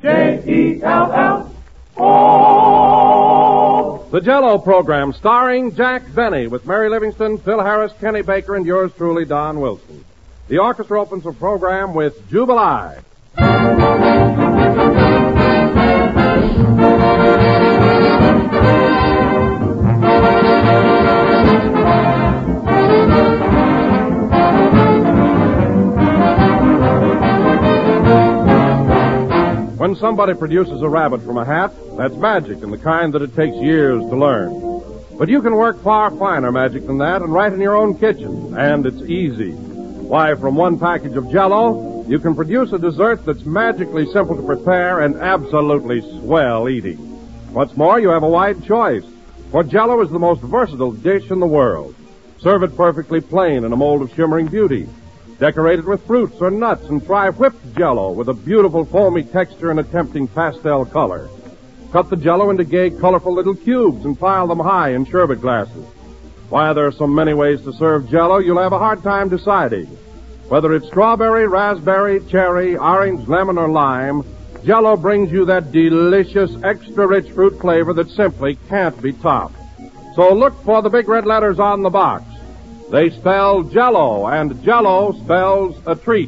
J-E-L-L-O. The Jell-O program starring Jack Benny with Mary Livingston, Phil Harris, Kenny Baker, and yours truly, Don Wilson. The orchestra opens the program with Jubilee. When somebody produces a rabbit from a hat, that's magic and the kind that it takes years to learn. But you can work far finer magic than that and right in your own kitchen, and it's easy. Why, from one package of Jell-O, you can produce a dessert that's magically simple to prepare and absolutely swell eating. What's more, you have a wide choice, for Jell-O is the most versatile dish in the world. Serve it perfectly plain in a mold of shimmering beauty. Decorate it with fruits or nuts and try whipped Jell-O with a beautiful foamy texture and a tempting pastel color. Cut the Jell-O into gay, colorful little cubes and pile them high in sherbet glasses. Why, there are so many ways to serve Jell-O, you'll have a hard time deciding. Whether it's strawberry, raspberry, cherry, orange, lemon, or lime, Jell-O brings you that delicious, extra-rich fruit flavor that simply can't be topped. So look for the big red letters on the box. They spell Jell-O, and Jell-O spells a treat.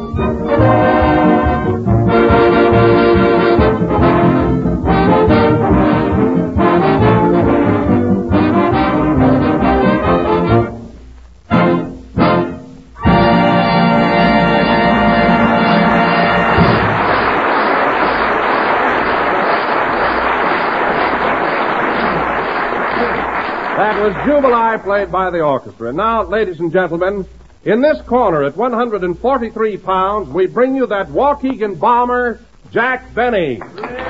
That was Jubilee, played by the orchestra. And now, ladies and gentlemen, in this corner at 143 pounds, we bring you that Waukegan bomber, Jack Benny.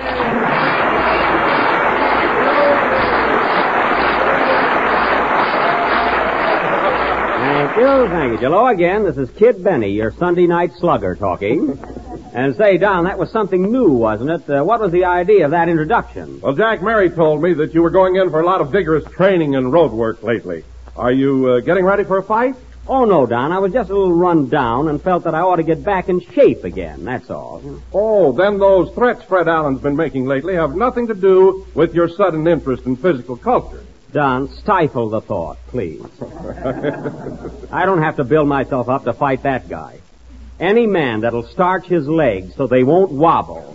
Thank you. Hello again. This is Kid Benny, your Sunday night slugger, talking. And say, Don, that was something new, wasn't it? What was the idea of that introduction? Well, Jack, Mary told me that you were going in for a lot of vigorous training and road work lately. Are you getting ready for a fight? Oh, no, Don. I was just a little run down and felt that I ought to get back in shape again, that's all. Oh, then those threats Fred Allen's been making lately have nothing to do with your sudden interest in physical culture. Don, stifle the thought, please. I don't have to build myself up to fight that guy. Any man that'll starch his legs so they won't wobble.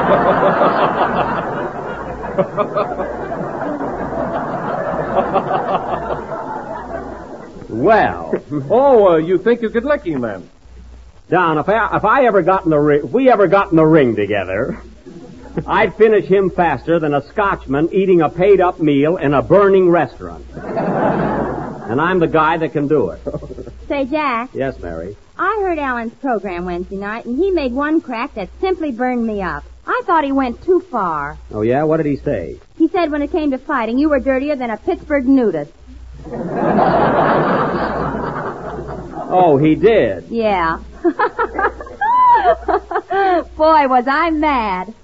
Well. Oh, you think you could lick him then? Don, if we ever got in the ring together, I'd finish him faster than a Scotchman eating a paid-up meal in a burning restaurant. And I'm the guy that can do it. Say, Jack. Yes, Mary? I heard Alan's program Wednesday night, and he made one crack that simply burned me up. I thought he went too far. Oh, yeah? What did he say? He said when it came to fighting, you were dirtier than a Pittsburgh nudist. Oh, he did? Yeah. Boy, was I mad.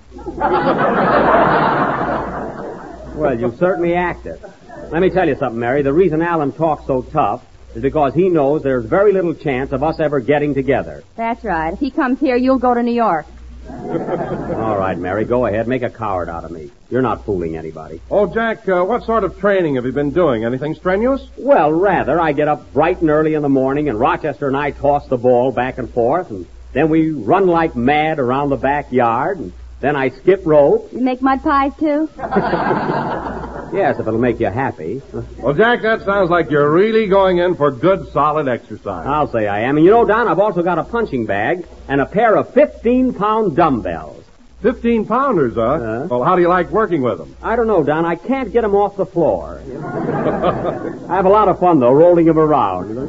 Well, you certainly acted. Let me tell you something, Mary. The reason Alan talks so tough is because he knows there's very little chance of us ever getting together. That's right. If he comes here, you'll go to New York. All right, Mary, go ahead. Make a coward out of me. You're not fooling anybody. Oh, Jack, what sort of training have you been doing? Anything strenuous? Well, rather. I get up bright and early in the morning, and Rochester and I toss the ball back and forth, and then we run like mad around the backyard, and then I skip rope. You make mud pies, too? Yes, if it'll make you happy. Well, Jack, that sounds like you're really going in for good, solid exercise. I'll say I am. And you know, Don, I've also got a punching bag and a pair of 15-pound dumbbells. 15-pounders, huh? Well, how do you like working with them? I don't know, Don. I can't get them off the floor. I have a lot of fun, though, rolling them around.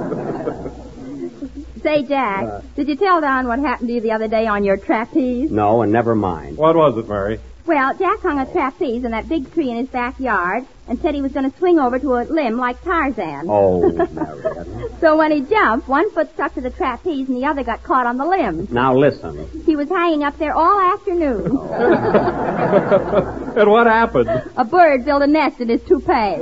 Say, Jack, did you tell Don what happened to you the other day on your trapeze? No, and never mind. What was it, Mary? Well, Jack hung a trapeze in that big tree in his backyard and said he was going to swing over to a limb like Tarzan. Oh, Mary. So when he jumped, one foot stuck to the trapeze and the other got caught on the limb. Now listen. He was hanging up there all afternoon. And what happened? A bird built a nest in his toupee.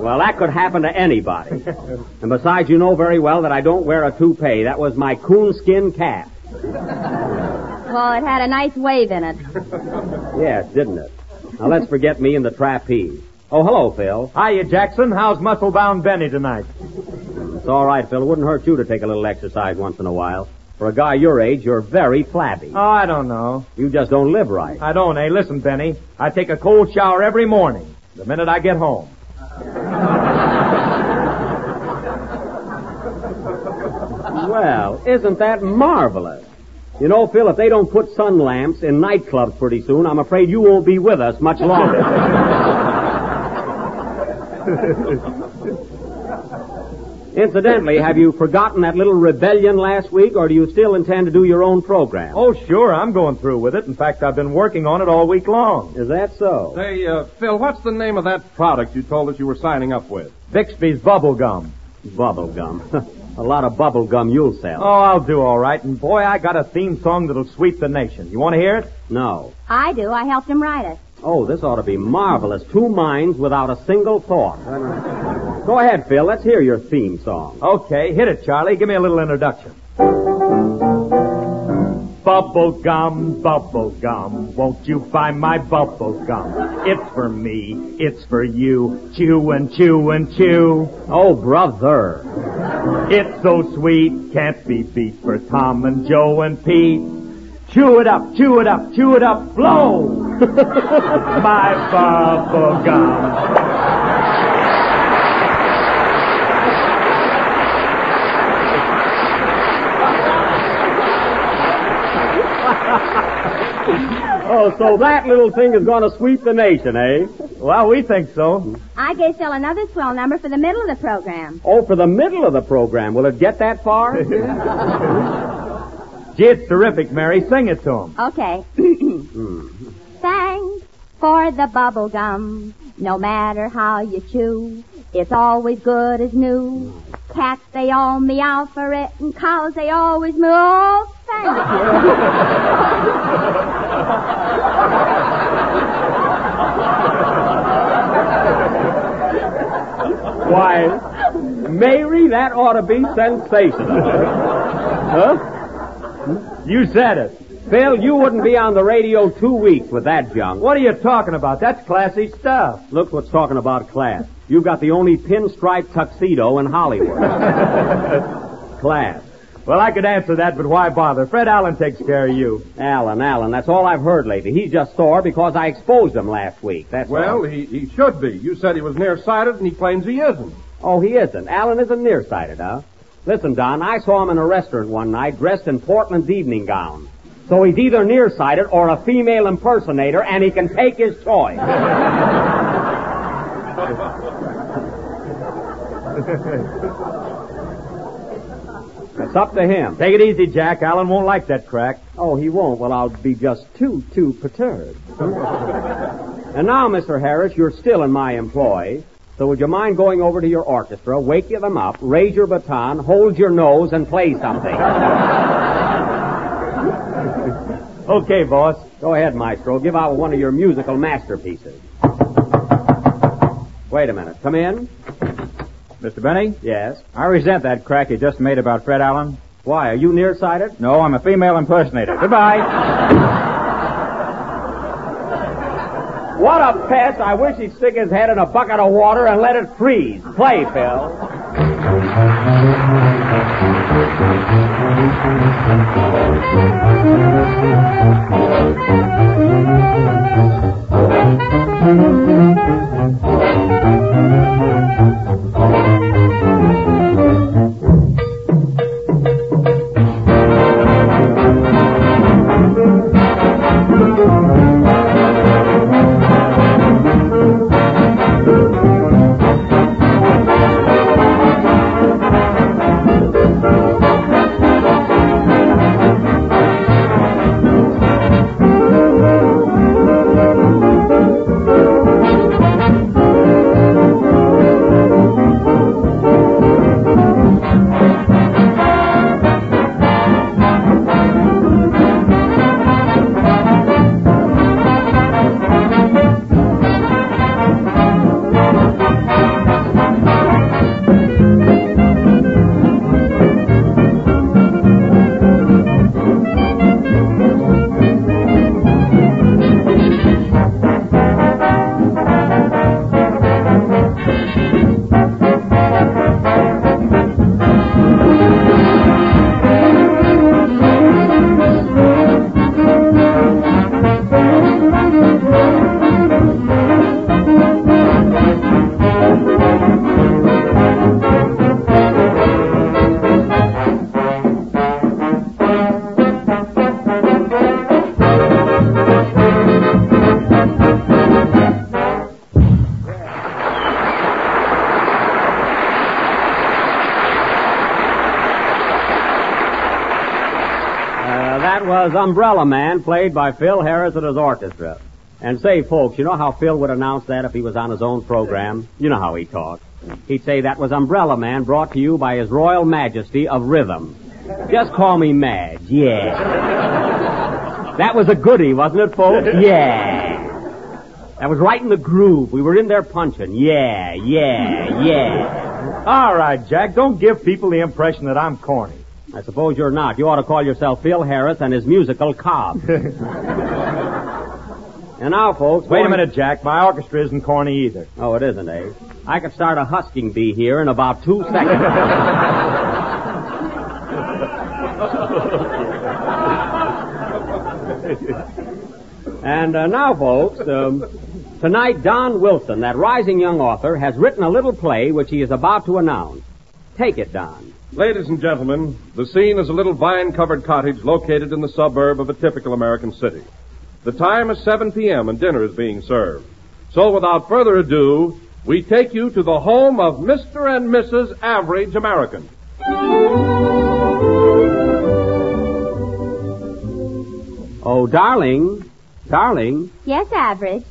Well, that could happen to anybody. And besides, you know very well that I don't wear a toupee. That was my coonskin cap. Well, it had a nice wave in it. Yes, didn't it? Now, let's forget me and the trapeze. Oh, hello, Phil. Hiya, Jackson. How's muscle-bound Benny tonight? It's all right, Phil. It wouldn't hurt you to take a little exercise once in a while. For a guy your age, you're very flabby. Oh, I don't know. You just don't live right. I don't, eh? Listen, Benny. I take a cold shower every morning, the minute I get home. Well, isn't that marvelous? You know, Phil, if they don't put sun lamps in nightclubs pretty soon, I'm afraid you won't be with us much longer. Incidentally, have you forgotten that little rebellion last week, or do you still intend to do your own program? Oh, sure. I'm going through with it. In fact, I've been working on it all week long. Is that so? Say, Phil, what's the name of that product you told us you were signing up with? Bixby's Bubble Gum. Bubble gum. A lot of bubble gum you'll sell. Oh, I'll do all right. And, boy, I got a theme song that'll sweep the nation. You want to hear it? No. I do. I helped him write it. Oh, this ought to be marvelous. 2 minds without a single thought. Go ahead, Phil. Let's hear your theme song. Okay, hit it, Charlie. Give me a little introduction. Bubble gum, won't you find my bubble gum? It's for me, it's for you. Chew and chew and chew. Oh, brother. It's so sweet, can't be beat for Tom and Joe and Pete. Chew it up, chew it up, chew it up, blow! My bubble gum. Oh, so that little thing is going to sweep the nation, eh? Well, we think so. I gave Phil another swell number for the middle of the program. Oh, for the middle of the program. Will it get that far? Gee, it's terrific, Mary. Sing it to him. Okay. Thanks for the bubble gum. No matter how you chew, it's always good as new. Cats, they all meow for it, and cows, they always moo. Oh, thank Why, Mary, that ought to be sensational. Huh? You said it. Phil, you wouldn't be on the radio 2 weeks with that junk. What are you talking about? That's classy stuff. Look what's talking about class. You've got the only pinstripe tuxedo in Hollywood. Class. Well, I could answer that, but why bother? Fred Allen takes care of you. Allen, that's all I've heard lately. He's just sore because I exposed him last week. That's Well, all. he should be. You said he was nearsighted, and he claims he isn't. Oh, he isn't. Allen isn't nearsighted, huh? Listen, Don, I saw him in a restaurant one night dressed in Portland's evening gown. So he's either nearsighted or a female impersonator, and he can take his choice. It's up to him. Take it easy, Jack. Allen won't like that crack. Oh, he won't. Well, I'll be just too perturbed. And now, Mr. Harris, you're still in my employ. So would you mind going over to your orchestra, wake them up, raise your baton, hold your nose, and play something? Okay, boss. Go ahead, Maestro. Give out one of your musical masterpieces. Wait a minute. Come in. Mr. Benny? Yes. I resent that crack you just made about Fred Allen. Why, are you nearsighted? No, I'm a female impersonator. Goodbye. What a pest. I wish he'd stick his head in a bucket of water and let it freeze. Play, Phil. That was Umbrella Man, played by Phil Harris and his orchestra. And say, folks, you know how Phil would announce that if he was on his own program? You know how he talks. He'd say that was Umbrella Man, brought to you by His Royal Majesty of Rhythm. Just call me Madge, yeah. That was a goodie, wasn't it, folks? Yeah. That was right in the groove. We were in there punching. Yeah. All right, Jack, don't give people the impression that I'm corny. I suppose you're not. You ought to call yourself Phil Harris and his musical Cobb. And now, folks... Wait a minute, Jack. My orchestra isn't corny either. Oh, it isn't, eh? I could start a husking bee here in about 2 seconds. And now, folks, tonight Don Wilson, that rising young author, has written a little play which he is about to announce. Take it, Don. Ladies and gentlemen, the scene is a little vine-covered cottage located in the suburb of a typical American city. The time is 7 p.m. and dinner is being served. So without further ado, we take you to the home of Mr. and Mrs. Average American. Oh, darling. Darling. Yes, Average.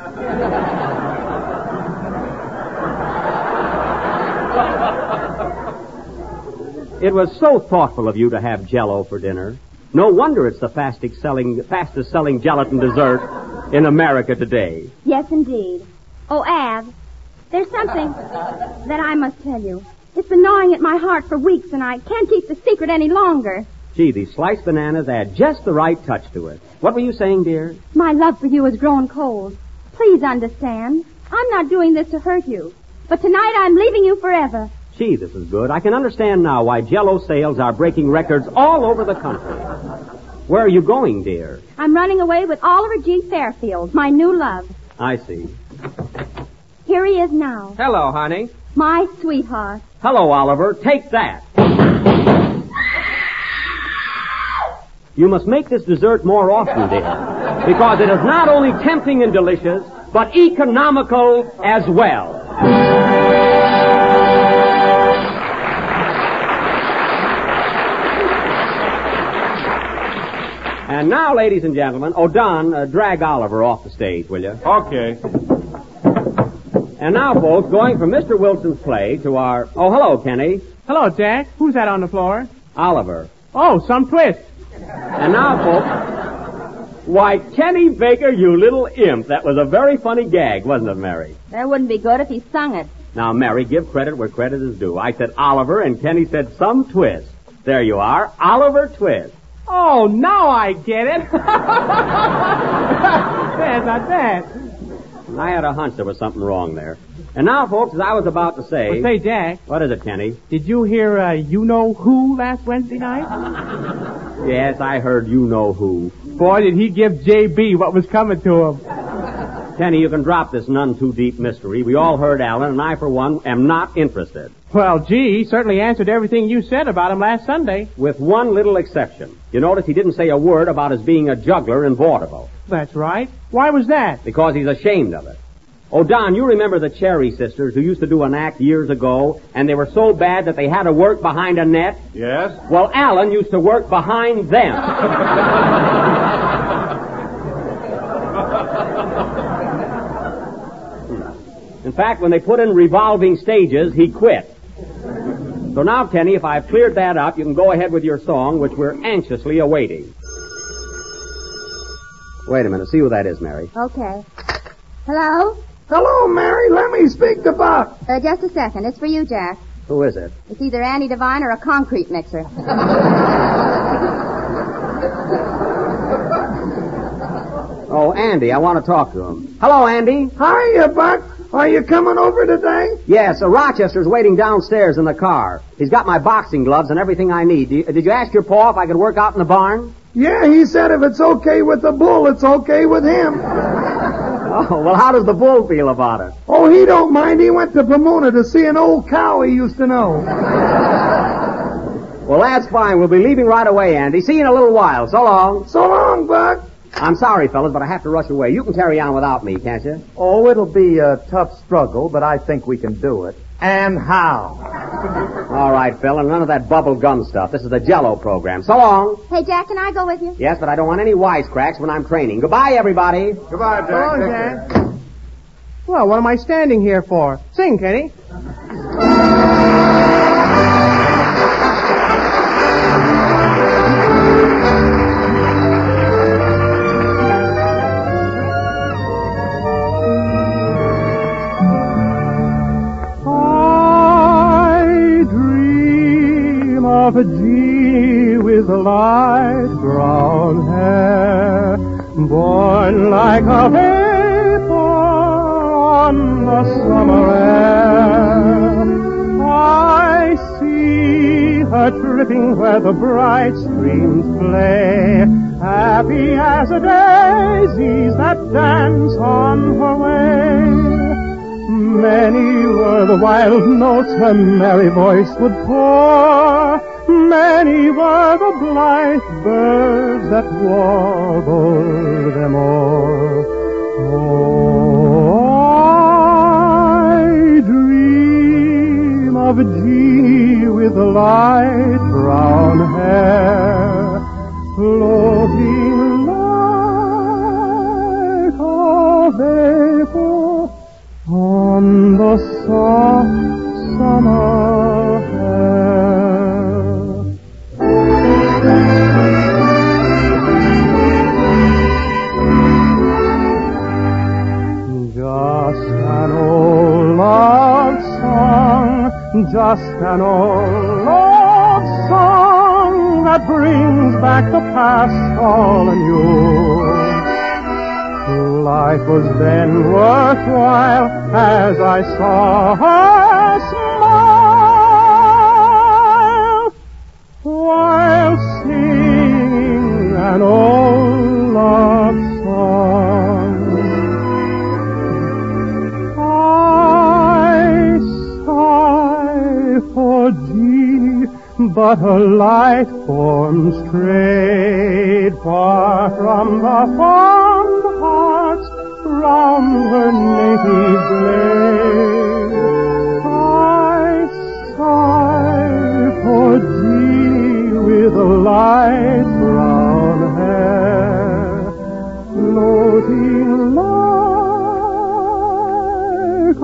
It was so thoughtful of you to have Jell-O for dinner. No wonder it's the fastest selling gelatin dessert in America today. Yes, indeed. Oh, Av, there's something that I must tell you. It's been gnawing at my heart for weeks, and I can't keep the secret any longer. Gee, these sliced bananas add just the right touch to it. What were you saying, dear? My love for you has grown cold. Please understand. I'm not doing this to hurt you. But tonight I'm leaving you forever. Gee, this is good. I can understand now why Jell-O sales are breaking records all over the country. Where are you going, dear? I'm running away with Oliver G. Fairfield, my new love. I see. Here he is now. Hello, honey. My sweetheart. Hello, Oliver. Take that. You must make this dessert more often, dear, because it is not only tempting and delicious, but economical as well. And now, ladies and gentlemen, Don, drag Oliver off the stage, will you? Okay. And now, folks, going from Mr. Wilson's play to our... Oh, hello, Kenny. Hello, Jack. Who's that on the floor? Oliver. Oh, some twist. And now, folks... Why, Kenny Baker, you little imp. That was a very funny gag, wasn't it, Mary? That wouldn't be good if he sung it. Now, Mary, give credit where credit is due. I said Oliver, and Kenny said some twist. There you are, Oliver Twist. Oh, now I get it. There's not that. I had a hunch there was something wrong there. And now, folks, as I was about to say... Well, say, Jack. What is it, Kenny? Did you hear You-Know-Who last Wednesday night? Yes, I heard You-Know-Who. Boy, did he give J.B. what was coming to him. Kenny, you can drop this none-too-deep mystery. We all heard Alan, and I, for one, am not interested. Well, gee, he certainly answered everything you said about him last Sunday. With one little exception. You notice he didn't say a word about his being a juggler in vaudeville. That's right. Why was that? Because he's ashamed of it. Oh, Don, you remember the Cherry Sisters who used to do an act years ago, and they were so bad that they had to work behind a net? Yes? Well, Alan used to work behind them. In fact, when they put in revolving stages, he quit. So now, Kenny, if I've cleared that up, you can go ahead with your song, which we're anxiously awaiting. Wait a minute. See who that is, Mary. Okay. Hello? Hello, Mary. Let me speak to Buck. Just a second. It's for you, Jack. Who is it? It's either Andy Devine or a concrete mixer. Oh, Andy. I want to talk to him. Hello, Andy. Hiya, Buck. Are you coming over today? Yes, Rochester's waiting downstairs in the car. He's got my boxing gloves and everything I need. Did you ask your pa if I could work out in the barn? Yeah, he said if it's okay with the bull, it's okay with him. Oh, well, how does the bull feel about it? Oh, he don't mind. He went to Pomona to see an old cow he used to know. Well, that's fine. We'll be leaving right away, Andy. See you in a little while. So long. So long, Buck. I'm sorry, fellas, but I have to rush away. You can carry on without me, can't you? Oh, it'll be a tough struggle, but I think we can do it. and how. All right, Phil, and none of that bubble gum stuff. This is the Jell-O program. So long. Hey, Jack, can I go with you? Yes, but I don't want any wisecracks when I'm training. Goodbye, everybody. Goodbye, Jack. Go on, Take Jack. care. Well, what am I standing here for? Sing, Kenny. Of a genie with light brown hair, born like a vapor on the summer air. I see her tripping where the bright streams play, happy as the daisies that dance on her way. Many were the wild notes her merry voice would pour. Many were the blithe birds that warbled them o'er. Oh, I dream of a genie with light brown hair, floating like a vapor on the soft summer air. Just an old love song, just an old love song that brings back the past all anew. Life was then worthwhile as I saw her smile while singing an old love song. I sigh for Jeannie, but her light form strayed far from the fond hearts round her native glade. I sigh for Jeannie with light brown hair, floating like a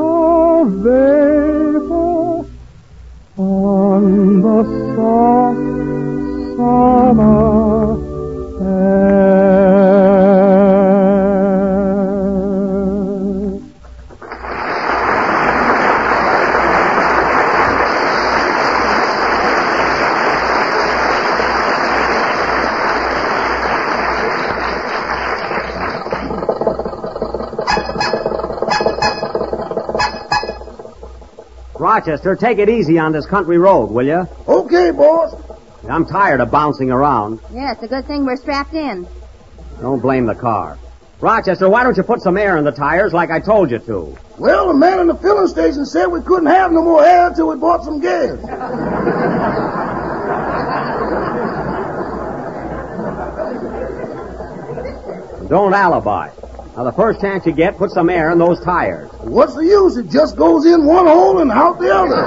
vapor on the soft summer air. Rochester, take it easy on this country road, will you? Okay, boss. I'm tired of bouncing around. Yeah, it's a good thing we're strapped in. Don't blame the car. Rochester, why don't you put some air in the tires like I told you to? Well, the man in the filling station said we couldn't have no more air till we bought some gas. Don't alibi. Now, the first chance you get, put some air in those tires. What's the use? It just goes in one hole and out the other.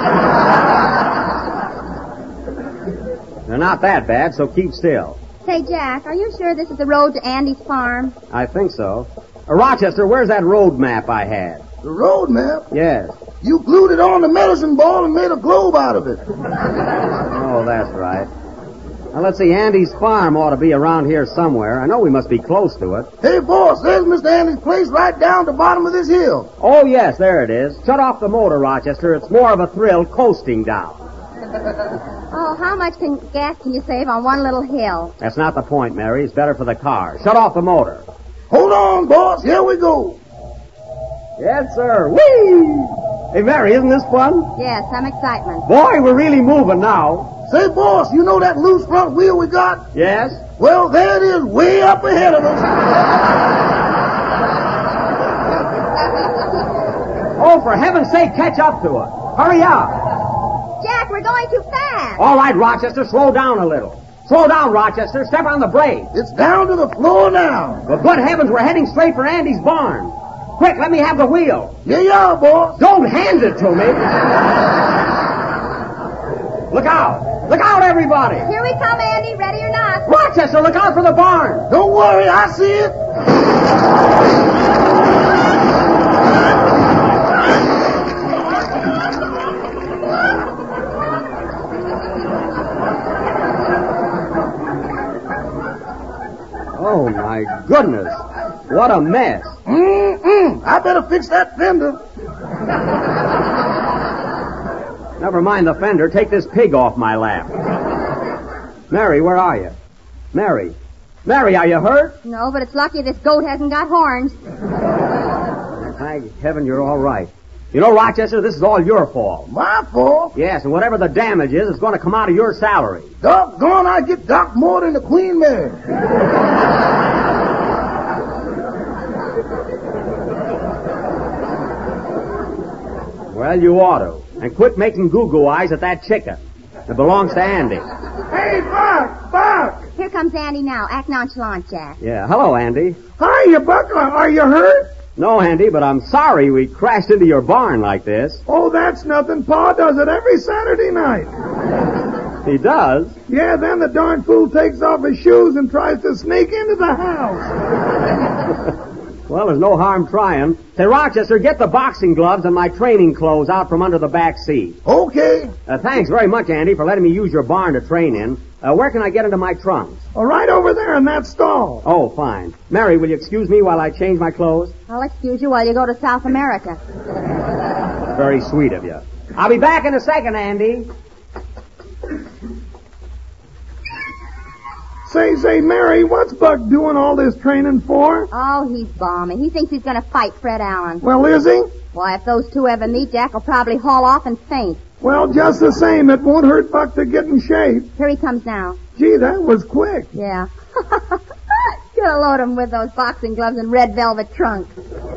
They're not that bad, so keep still. Say, Jack, are you sure this is the road to Andy's farm? I think so. Rochester, where's that road map I had? The road map? Yes. You glued it on the medicine ball and made a globe out of it. Oh, that's right. Now, let's see, Andy's farm ought to be around here somewhere. I know we must be close to it. Hey, boss, there's Mr. Andy's place right down the bottom of this hill. Oh, yes, there it is. Shut off the motor, Rochester. It's more of a thrill coasting down. Oh, how much gas can you save on one little hill? That's not the point, Mary. It's better for the car. Shut off the motor. Hold on, boss. Here we go. Yes, sir. Whee! Hey, Mary, isn't this fun? Yes, some excitement. Boy, we're really moving now. Say, boss, you know that loose front wheel we got? Yes? Well, there it is, way up ahead of us. Oh, for heaven's sake, catch up to it. Hurry up. Jack, we're going too fast. All right, Rochester, slow down a little. Slow down, Rochester. Step on the brake. It's down to the floor now. But good heavens, we're heading straight for Andy's barn. Quick, let me have the wheel. Here you are, boss. Don't hand it to me. Look out. Look out, everybody. Here we come, Andy, ready or not. Rochester, look out for the barn. Don't worry, I see it. Oh, my goodness. What a mess. I better fix that fender. Never mind the fender. Take this pig off my lap. Mary, where are you? Mary. Mary, are you hurt? No, but it's lucky this goat hasn't got horns. Thank heaven you're all right. You know, Rochester, this is all your fault. My fault? Yes, and whatever the damage is, it's going to come out of your salary. Doggone, I get docked more than the Queen Mary. Well, you ought to. And quit making goo-goo eyes at that chicken. It belongs to Andy. Hey, Buck! Buck! Here comes Andy now. Act nonchalant, Jack. Yeah, hello, Andy. Hiya, Buck. Are you hurt? No, Andy, but I'm sorry we crashed into your barn like this. Oh, that's nothing. Pa does it every Saturday night. He does? Yeah, then the darn fool takes off his shoes and tries to sneak into the house. Well, there's no harm trying. Say, Rochester, get the boxing gloves and my training clothes out from under the back seat. Okay. Thanks very much, Andy, for letting me use your barn to train in. Where can I get into my trunks? Oh, right over there in that stall. Oh, fine. Mary, will you excuse me while I change my clothes? I'll excuse you while you go to South America. Very sweet of you. I'll be back in a second, Andy. Say, Mary, what's Buck doing all this training for? Oh, he's balmy. He thinks he's going to fight Fred Allen. Well, is he? Why, if those two ever meet, Jack will probably haul off and faint. Well, just the same, it won't hurt Buck to get in shape. Here he comes now. Gee, that was quick. Yeah. Gonna load him with those boxing gloves and red velvet trunks.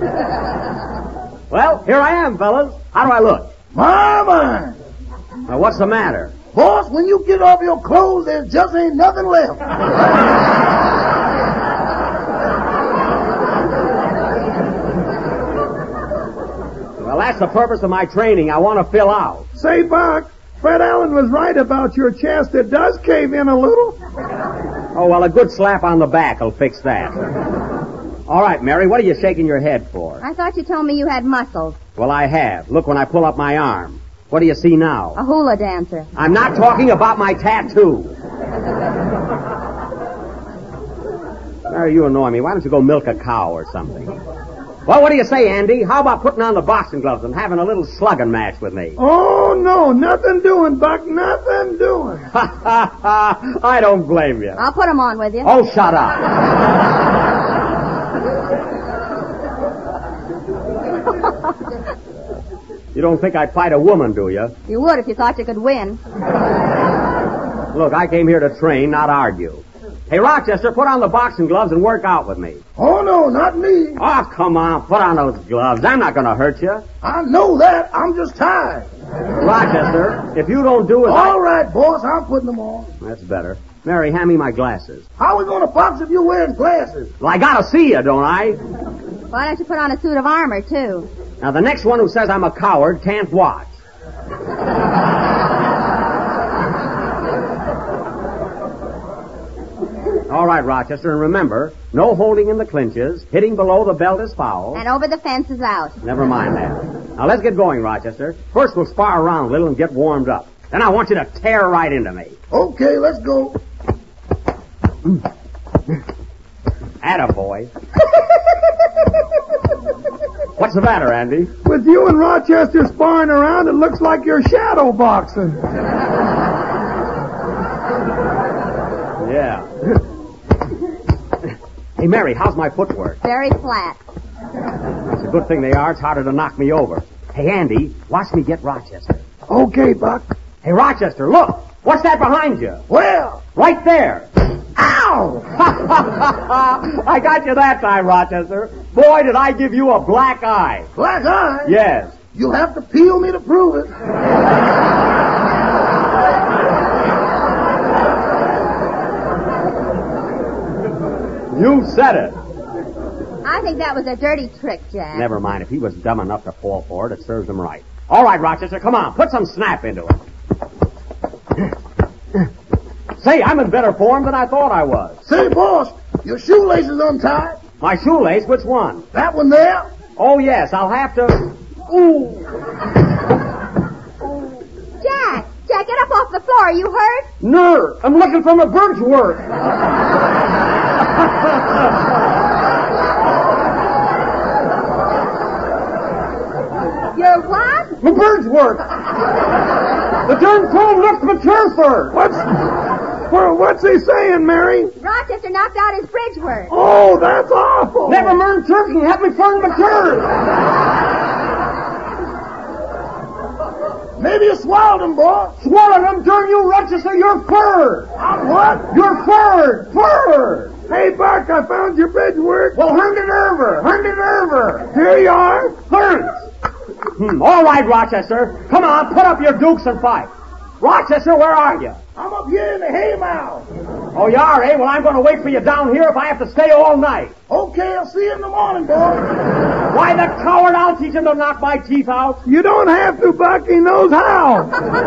Well, here I am, fellas. How do I look? My. Now, what's the matter? Boss, when you get off your clothes, there just ain't nothing left. Well, that's the purpose of my training. I want to fill out. Say, Buck, Fred Allen was right about your chest. It does cave in a little. Oh, well, a good slap on the back will fix that. All right, Mary, what are you shaking your head for? I thought you told me you had muscles. Well, I have. Look when I pull up my arm. What do you see now? A hula dancer. I'm not talking about my tattoo. Mary, you annoy me. Why don't you go milk a cow or something? Well, what do you say, Andy? How about putting on the boxing gloves and having a little slugging match with me? Oh, no, nothing doing, Buck, nothing doing. Ha, ha, ha. I don't blame you. I'll put them on with you. Oh, shut up. You don't think I'd fight a woman, do you? You would if you thought you could win. Look, I came here to train, not argue. Hey, Rochester, put on the boxing gloves and work out with me. Oh, no, not me. Oh, come on, put on those gloves. I'm not going to hurt you. I know that. I'm just tired. Rochester, if you don't do as All right, boss, I'm putting them on. That's better. Mary, hand me my glasses. How are we going to box if you're wearing glasses? Well, I got to see you, don't I? Why don't you put on a suit of armor, too? Now, the next one who says I'm a coward can't watch. All right, Rochester, and remember, no holding in the clinches, hitting below the belt is foul. And over the fence is out. Never mind that. Now, let's get going, Rochester. First, we'll spar around a little and get warmed up. Then I want you to tear right into me. Okay, let's go. Attaboy. What's the matter, Andy? With you and Rochester sparring around, it looks like you're shadow boxing. Yeah. Hey, Mary, how's my footwork? Very flat. It's a good thing they are. It's harder to knock me over. Hey, Andy, watch me get Rochester. Okay, Buck. Hey, Rochester, look. What's that behind you? Well, Right there. ow! I got you that time, Rochester. Boy, did I give you a black eye. Black eye? Yes. You'll have to peel me to prove it. You said it. I I think that was a dirty trick, Jack. Never mind. If he was dumb enough to fall for it, it serves him right. All right, Rochester, come on. Put some snap into it. Say, I'm in better form than I thought I was. Say, boss, your shoelace is untied. My shoelace? Which one? That one there? Oh, yes. I'll have to... Ooh. Jack, get up off the floor. Are you hurt? Nerve. I'm looking for my bird's work. Your what? My bird's work. The darn comb looks mature for. What's he saying, Mary? Rochester knocked out his bridge work. Oh, that's awful. Never learned turkey. Help me find mature. Maybe you swallowed him, boy. Swallowed him, darn you, Rochester. You're furred. I'm what? You're furred. Furred. Hey, Buck, I found your bridge work. Well, hand it over. Here you are. Thanks. All right, Rochester. Come on, put up your dukes and fight. Rochester, where are you? I'm up here in the haymow. Oh, you are, eh? Well, I'm going to wait for you down here if I have to stay all night. Okay, I'll see you in the morning, boy. Why, the coward, I'll teach him to knock my teeth out. You don't have to, Buck. He knows how.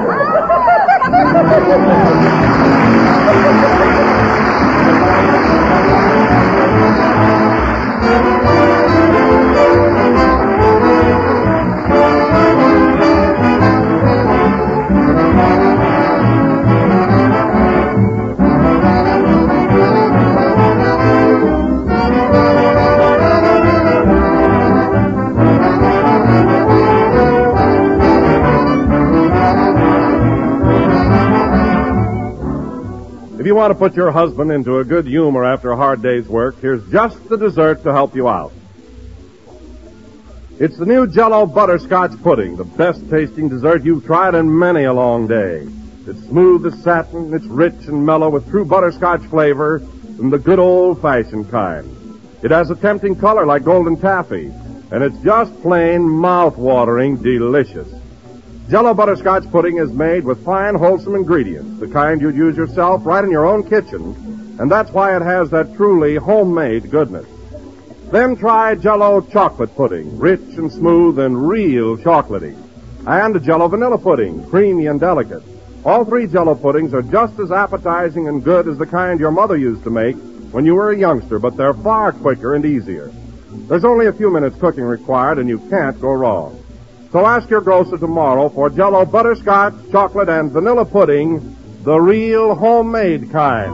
If you want to put your husband into a good humor after a hard day's work, here's just the dessert to help you out. It's the new Jell-O Butterscotch Pudding, the best-tasting dessert you've tried in many a long day. It's smooth as satin, it's rich and mellow with true butterscotch flavor from the good old-fashioned kind. It has a tempting color like golden taffy, and it's just plain mouth-watering delicious. Jell-O Butterscotch Pudding is made with fine, wholesome ingredients, the kind you'd use yourself right in your own kitchen, and that's why it has that truly homemade goodness. Then try Jell-O Chocolate Pudding, rich and smooth and real chocolatey. And Jell-O Vanilla Pudding, creamy and delicate. All three Jell-O puddings are just as appetizing and good as the kind your mother used to make when you were a youngster, but they're far quicker and easier. There's only a few minutes cooking required, and you can't go wrong. So ask your grocer tomorrow for Jell-O Butterscotch, Chocolate, and Vanilla Pudding, the real homemade kind.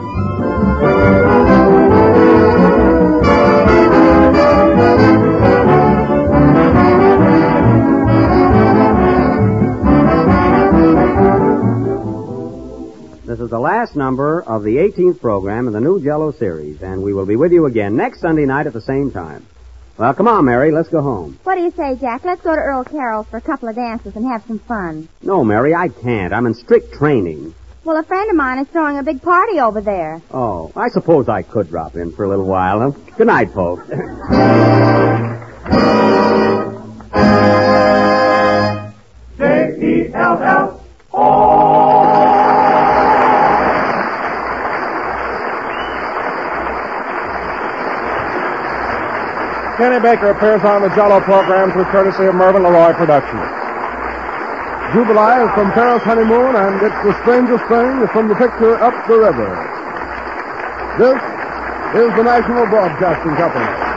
This is the last number of the 18th program in the new Jell-O series, and we will be with you again next Sunday night at the same time. Well, come on, Mary, let's go home. What do you say, Jack? Let's go to Earl Carroll's for a couple of dances and have some fun. No, Mary, I can't. I'm in strict training. Well, a friend of mine is throwing a big party over there. Oh, I suppose I could drop in for a little while. Huh? Good night, folks. J-E-L-L-O. Kenny Baker appears on the Jell-O program through courtesy of Mervyn LeRoy Productions. Jubilee is from Paris Honeymoon, and it's the strangest thing from the picture Up the River. This is the National Broadcasting Company.